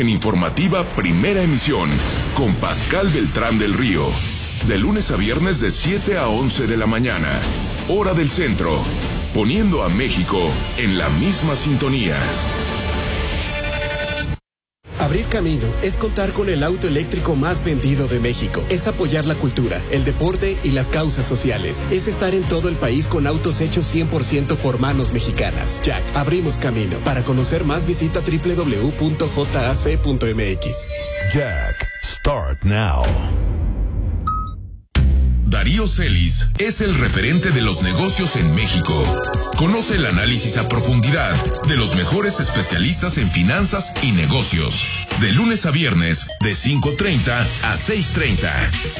En Informativa Primera Emisión, con Pascal Beltrán del Río. De lunes a viernes de 7 a 11 de la mañana. Hora del centro. Poniendo a México en la misma sintonía. Abrir camino es contar con el auto eléctrico más vendido de México. Es apoyar la cultura, el deporte y las causas sociales. Es estar en todo el país con autos hechos 100% por manos mexicanas. Jack, abrimos camino. Para conocer más, visita www.jac.mx. Jack, start now. Darío Celis es el referente de los negocios en México. Conoce el análisis a profundidad de los mejores especialistas en finanzas y negocios. De lunes a viernes, de 5:30 a 6:30.